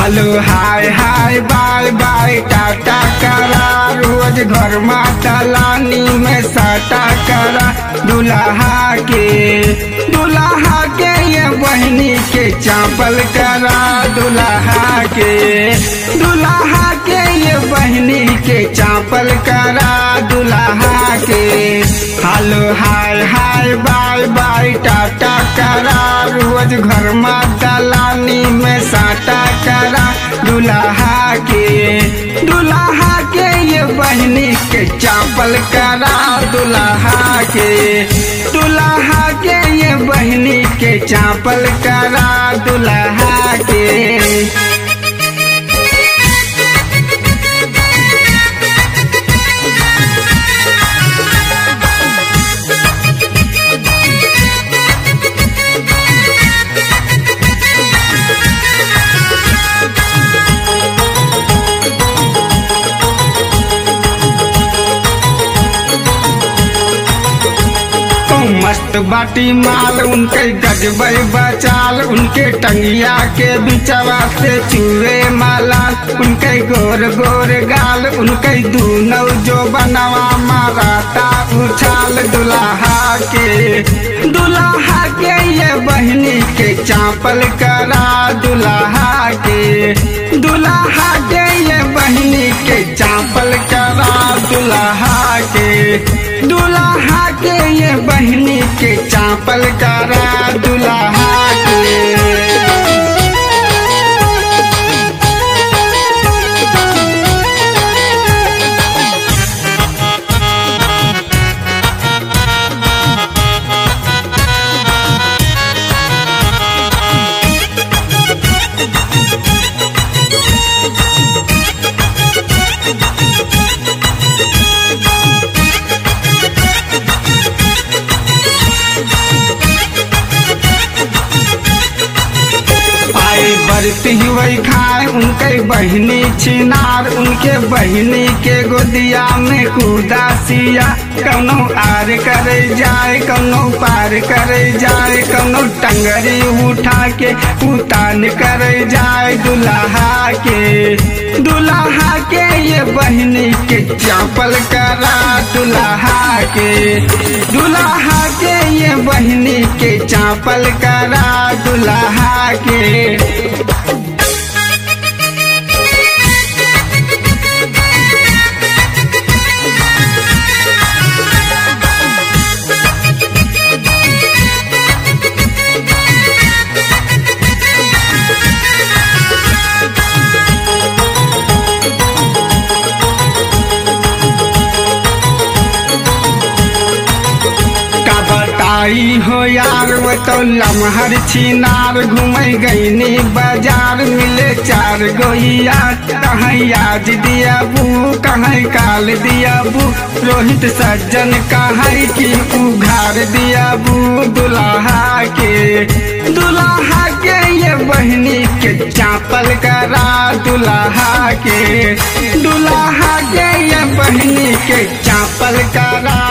Hello hi hi bye bye tata करा, रोज घर माता लानी में साटा करा। दुल्हा के ये बहनी के चापल करा, दुल्हा के ये बहनी के चापल करा, दुल्हा के। Hello hi hi bye bye tata करा, रोज घर माता लानी में साटा करा। दुल्हा के ये बहनी के चापल करा, दुल्हा के ये बहनी के चापल करा, दुल्हा के। मस्त बाटी माल उनके गजबे बचाल, उनके टंगिया के बिचवा से चूहे माला। उनके गोर गोर गाल, उनके दूनौ जो बनवा माराता उछाल। दुल्हा के ये बहनी के चापल करा, दुल्हा के ये बहनी के चापल करा, दुल्हा के ये बहनी के चापल करा, दुल्हा के। बरती हुई खाए उनके बहनी छिनार, उनके बहनी के गोदिया में कूदा सिया। कौनो आर करे जाए, कौनो पार करे जाए, कौनो टंगरी उठा के उतान करे जाए। दुल्हा के ये बहनी के चापल करा, दुल्हा के ये बहनी के चापल करा, दुल्हा के। आई हो यार वो तो लमहर छिनार, घूमे गईनी बाजार मिले चार गोइया। कहीं आज दिया बू, कहीं काल दिया बू, रोहित सज्जन कहीं की उघार दिया बू। दुल्हा के ये बहनी के चापल करा, दुल्हा के ये बहनी के चापल करा,